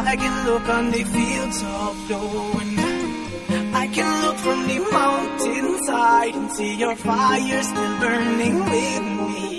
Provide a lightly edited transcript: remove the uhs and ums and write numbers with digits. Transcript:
I can look on the fields of blowing. I can look from the mountainside and see your fire still burning with me.